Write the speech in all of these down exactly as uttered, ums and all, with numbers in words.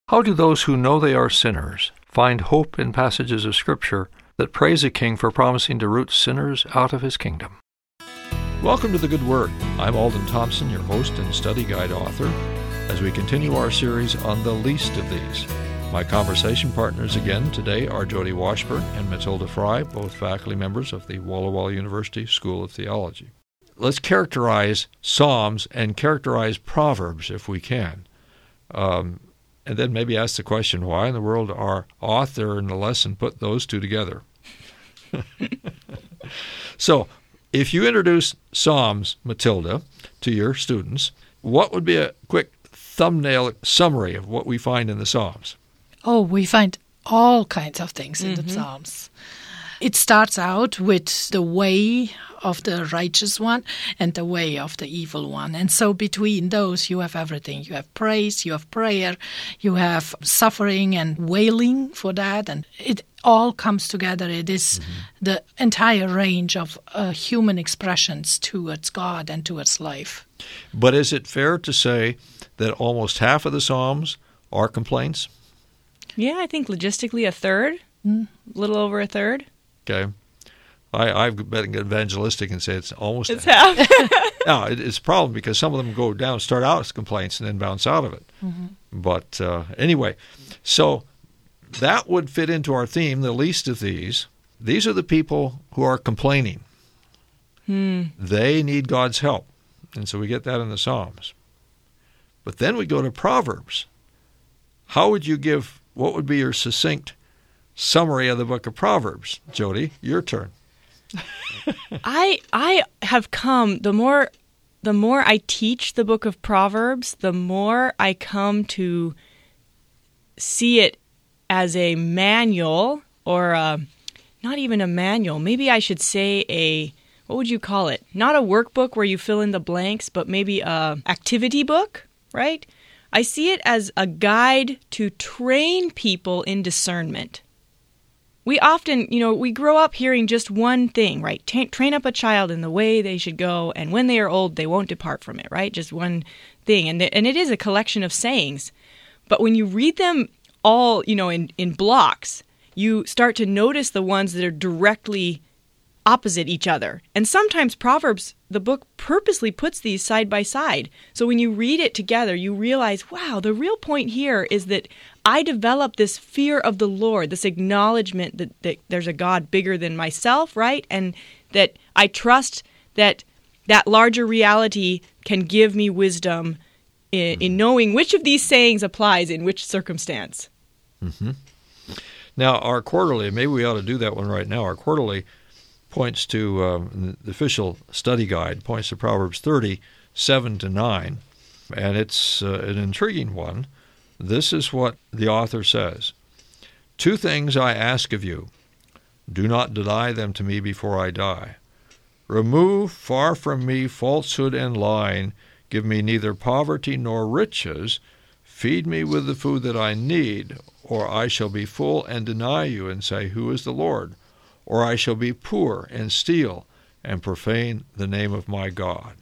How do those who know they are sinners find hope in passages of Scripture that praise a king for promising to root sinners out of his kingdom? Welcome to The Good Word. I'm Alden Thompson, your host and study guide author, as we continue our series on the least of these. My conversation partners again today are Jody Washburn and Matilda Fry, both faculty members of the Walla Walla University School of Theology. Let's characterize Psalms and characterize Proverbs if we can. Um, and then maybe ask the question, why in the world our author and the lesson put those two together? So, if you introduce Psalms, Matilda, to your students, what would be a quick thumbnail summary of what we find in the Psalms? Oh, we find all kinds of things in Mm-hmm. the Psalms. It starts out with the way of the righteous one and the way of the evil one. And so between those, you have everything. You have praise, you have prayer, you have suffering and wailing for that. And it all comes together. It is mm-hmm. the entire range of uh, human expressions towards God and towards life. But is it fair to say that almost half of the Psalms are complaints? Yeah, I think logistically a third, Mm. a little over a third. Okay. I, I've been evangelistic and say it's almost It's a half. No, it, it's a problem because some of them go down, start out as complaints and then bounce out of it. Mm-hmm. But uh, anyway, so that would fit into our theme, the least of these. These are the people who are complaining. Hmm. They need God's help. And so we get that in the Psalms. But then we go to Proverbs. How would you give, what would be your succinct summary of the book of Proverbs? Jody, your turn. I I have come, the more the more I teach the book of Proverbs, the more I come to see it as a manual, or a, not even a manual. Maybe I should say a, what would you call it? Not a workbook where you fill in the blanks, but maybe a activity book, right? I see it as a guide to train people in discernment. We often, you know, we grow up hearing just one thing, right? Ta- train up a child in the way they should go, and when they are old, they won't depart from it, right? Just one thing. And, th- and it is a collection of sayings. But when you read them all, you know, in, in blocks, you start to notice the ones that are directly opposite each other. And sometimes Proverbs, the book purposely puts these side by side. So when you read it together, you realize, wow, the real point here is that I develop this fear of the Lord, this acknowledgement that, that there's a God bigger than myself, right? And that I trust that that larger reality can give me wisdom in, in knowing which of these sayings applies in which circumstance. Mm-hmm. Now, our quarterly, maybe we ought to do that one right now. Our quarterly points to, um, the official study guide points to Proverbs thirty, seven to nine, and it's uh, an intriguing one. This is what the author says. Two things I ask of you. Do not deny them to me before I die. Remove far from me falsehood and lying. Give me neither poverty nor riches. Feed me with the food that I need, or I shall be full and deny you and say, Who is the Lord? Or I shall be poor and steal and profane the name of my God.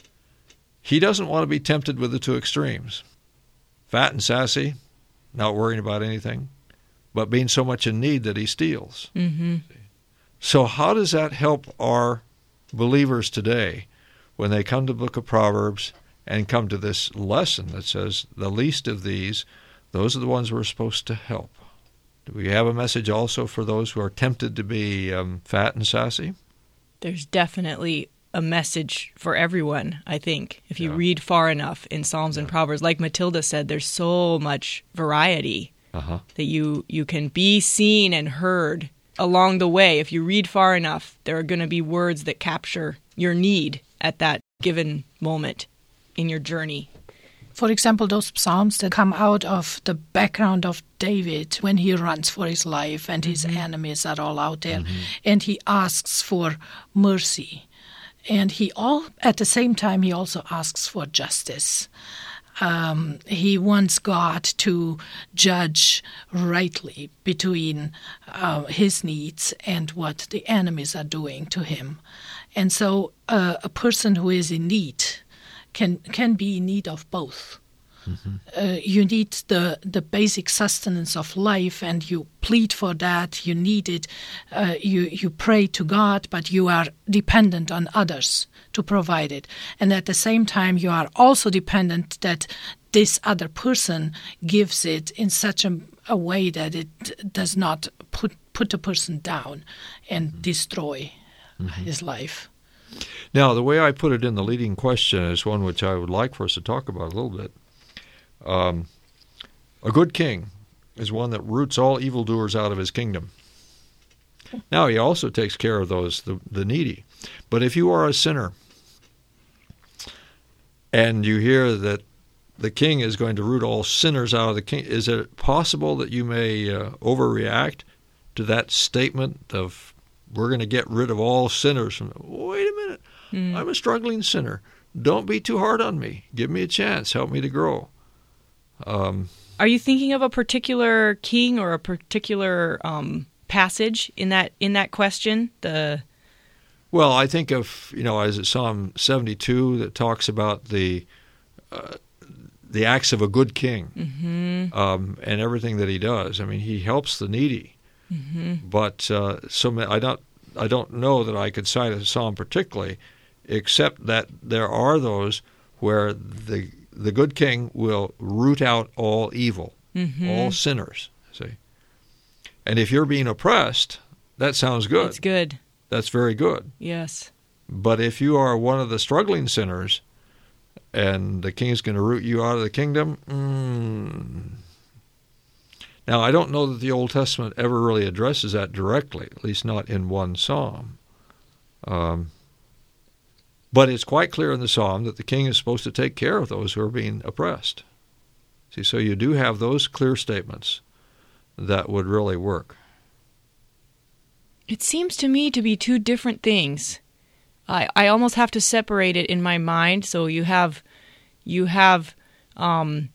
He doesn't want to be tempted with the two extremes. Fat and sassy, not worrying about anything, but being so much in need that he steals. Mm-hmm. So how does that help our believers today when they come to the book of Proverbs and come to this lesson that says the least of these, those are the ones we're supposed to help? Do we have a message also for those who are tempted to be um, fat and sassy? There's definitely a message for everyone, I think, if you Yeah. read far enough in Psalms Yeah. and Proverbs. Like Matilda said, there's so much variety Uh-huh. that you, you can be seen and heard along the way. If you read far enough, there are going to be words that capture your need at that given moment in your journey. For example, those psalms that come out of the background of David when he runs for his life and his Mm-hmm. enemies are all out there, and he asks for mercy. And he all at the same time, he also asks for justice. Um, he wants God to judge rightly between uh, his needs and what the enemies are doing to him. And so uh, a person who is in need can can be in need of both. Mm-hmm. Uh, you need the, the basic sustenance of life, and you plead for that. You need it. Uh, you, you pray to God, but you are dependent on others to provide it. And at the same time, you are also dependent that this other person gives it in such a, a way that it does not put, put the person down and mm-hmm. destroy mm-hmm. his life. Now, the way I put it in the leading question is one which I would like for us to talk about a little bit. Um, a good king is one that roots all evildoers out of his kingdom. Now, he also takes care of those, the, the needy. But if you are a sinner and you hear that the king is going to root all sinners out of the king, is it possible that you may uh, overreact to that statement of, we're going to get rid of all sinners? From, wait a minute, mm. I'm a struggling sinner. Don't be too hard on me. Give me a chance. Help me to grow. Um, Are you thinking of a particular king or a particular um, passage in that in that question? The well, I think of, you know, is it Psalm seventy-two that talks about the uh, the acts of a good king mm-hmm. um, and everything that he does. I mean, he helps the needy. Mm-hmm. But uh, so I don't I don't know that I could cite a psalm particularly, except that there are those where the the good king will root out all evil, mm-hmm. all sinners. See, and if you're being oppressed, that sounds good. It's good. That's very good. Yes. But if you are one of the struggling sinners, and the king's going to root you out of the kingdom. Mm, Now, I don't know that the Old Testament ever really addresses that directly, at least not in one psalm. Um, but it's quite clear in the psalm that the king is supposed to take care of those who are being oppressed. See, so you do have those clear statements that would really work. It seems to me to be two different things. I, I almost have to separate it in my mind. So you have, you have, um,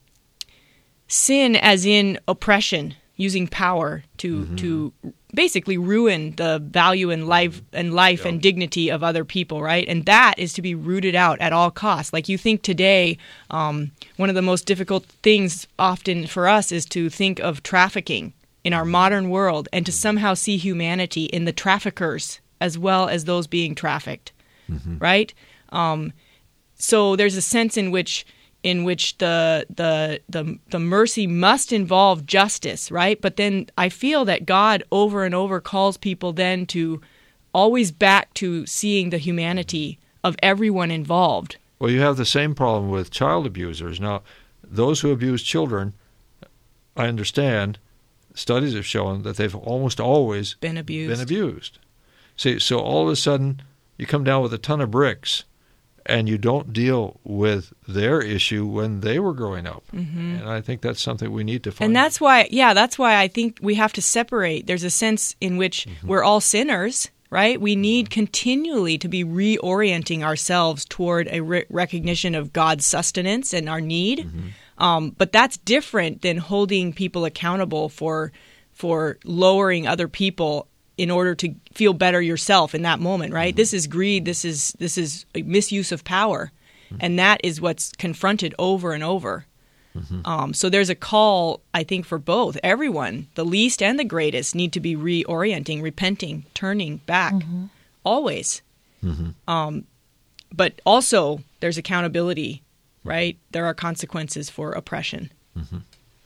sin as in oppression, using power to mm-hmm. to basically ruin the value and life and life yep. and dignity of other people, right? And that is to be rooted out at all costs. Like you think today, um, one of the most difficult things often for us is to think of trafficking in our modern world and to somehow see humanity in the traffickers as well as those being trafficked, mm-hmm. right? Um, so there's a sense in which in which the, the the the mercy must involve justice, right? But then I feel that God over and over calls people then to always back to seeing the humanity of everyone involved. Well, you have the same problem with child abusers. Now, those who abuse children, I understand, studies have shown that they've almost always been abused. Been abused. See, so all of a sudden you come down with a ton of bricks, and you don't deal with their issue when they were growing up. Mm-hmm. And I think that's something we need to find. And that's why, yeah, that's why I think we have to separate. There's a sense in which mm-hmm. we're all sinners, right? We need continually to be reorienting ourselves toward a re- recognition of God's sustenance and our need. Mm-hmm. Um, but that's different than holding people accountable for for lowering other people in order to feel better yourself in that moment, right? Mm-hmm. This is greed. This is this is a misuse of power, mm-hmm. and that is what's confronted over and over. Mm-hmm. Um, so there's a call, I think, for both. Everyone, the least and the greatest, need to be reorienting, repenting, turning back, mm-hmm. always. Mm-hmm. Um, but also, there's accountability, right? There are consequences for oppression. Mm-hmm.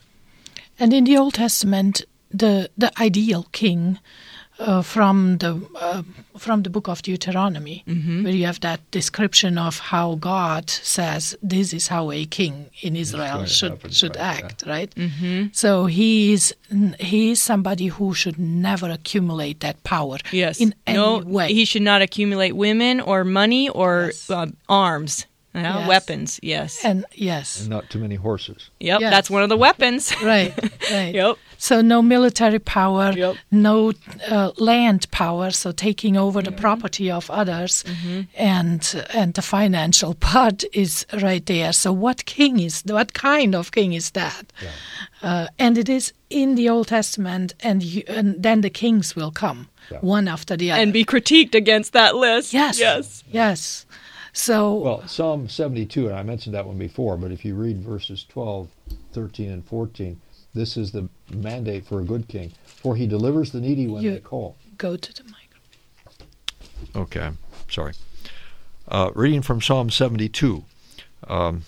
And in the Old Testament, the the ideal king. Uh, from the uh, from the book of Deuteronomy, mm-hmm. where you have that description of how God says this is how a king in Israel should happen, should right, act, yeah. right? Mm-hmm. So he is he is somebody who should never accumulate that power. Yes, in any no, way. He should not accumulate women or money or yes. uh, arms. Uh, yes. Weapons, yes. And yes. And not too many horses. Yep, yes. that's one of the weapons. Right, right. Yep. So no military power, yep. no uh, land power, so taking over the mm-hmm. property of others, mm-hmm. and and the financial part is right there. So what king is, what kind of king is that? Yeah. Uh, and it is in the Old Testament, and, you, and then the kings will come, yeah. one after the other. And be critiqued against that list. Yes, yes. yes. So, well, Psalm seventy-two, and I mentioned that one before, but if you read verses twelve, thirteen, and fourteen, this is the mandate for a good king. For he delivers the needy when you they call. Go to the microphone. Okay, sorry. Uh, reading from Psalm seventy-two, um,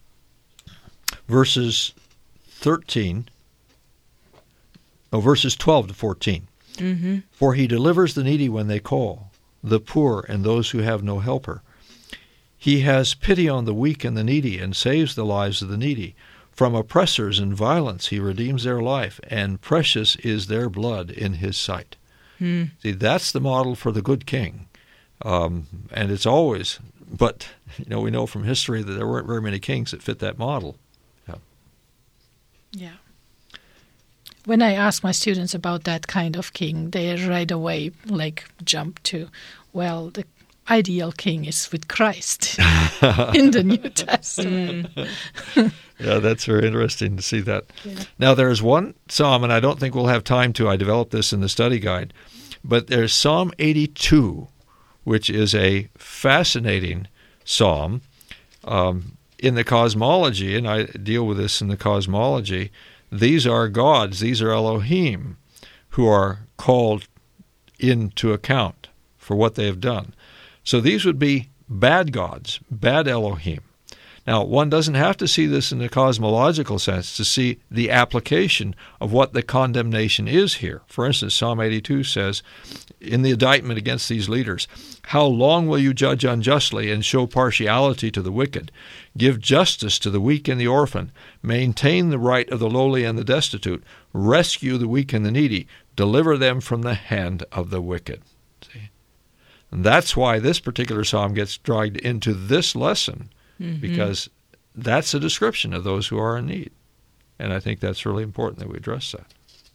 verses thirteen, no, verses twelve to fourteen. Mm-hmm. For he delivers the needy when they call, the poor and those who have no helper. He has pity on the weak and the needy and saves the lives of the needy. From oppressors and violence he redeems their life, and precious is their blood in his sight. Hmm. See, that's the model for the good king. Um, and it's always, but you know, we know from history that there weren't very many kings that fit that model. Yeah. Yeah. When I ask my students about that kind of king, they right away like jump to, well, the ideal king is with Christ in the New Testament. Yeah, that's very interesting to see that. Yeah. Now, there's one psalm, and I don't think we'll have time to. I developed this in the study guide, but there's Psalm eighty-two, which is a fascinating psalm. Um, in the cosmology, and I deal with this in the cosmology, these are gods, these are Elohim, who are called into account for what they have done. So these would be bad gods, bad Elohim. Now, one doesn't have to see this in the cosmological sense to see the application of what the condemnation is here. For instance, Psalm eighty-two says, in the indictment against these leaders, how long will you judge unjustly and show partiality to the wicked? Give justice to the weak and the orphan. Maintain the right of the lowly and the destitute. Rescue the weak and the needy. Deliver them from the hand of the wicked. See? And that's why this particular psalm gets dragged into this lesson, mm-hmm. because that's a description of those who are in need. And I think that's really important that we address that.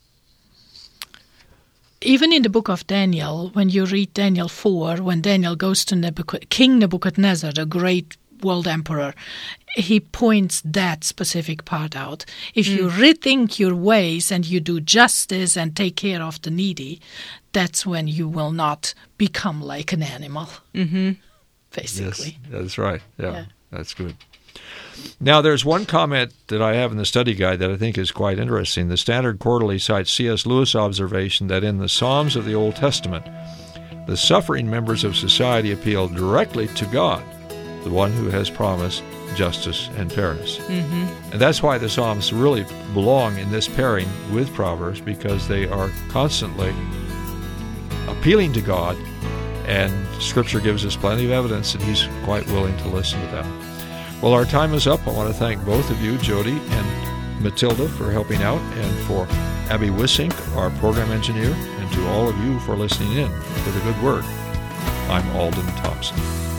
Even in the book of Daniel, when you read Daniel four, when Daniel goes to Nebuchad- King Nebuchadnezzar, the great world emperor, he points that specific part out. If mm. you rethink your ways and you do justice and take care of the needy, that's when you will not become like an animal, mm-hmm. basically. Yes, that's right. Yeah, yeah, that's good. Now, there's one comment that I have in the study guide that I think is quite interesting. The Standard Quarterly cites C S Lewis' observation that in the Psalms of the Old Testament, the suffering members of society appeal directly to God, the one who has promised justice and fairness. Mm-hmm. And that's why the Psalms really belong in this pairing with Proverbs, because they are constantly appealing to God, and Scripture gives us plenty of evidence that He's quite willing to listen to them. Well, our time is up. I want to thank both of you, Jody and Matilda, for helping out, and for Abby Wissink, our program engineer, and to all of you for listening in for the good word. I'm Alden Thompson.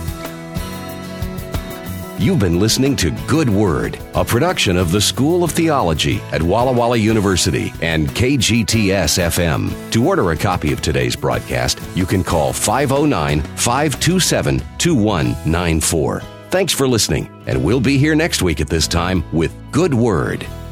You've been listening to Good Word, a production of the School of Theology at Walla Walla University and K G T S F M. To order a copy of today's broadcast, you can call five oh nine, five two seven, two one nine four. Thanks for listening, and we'll be here next week at this time with Good Word.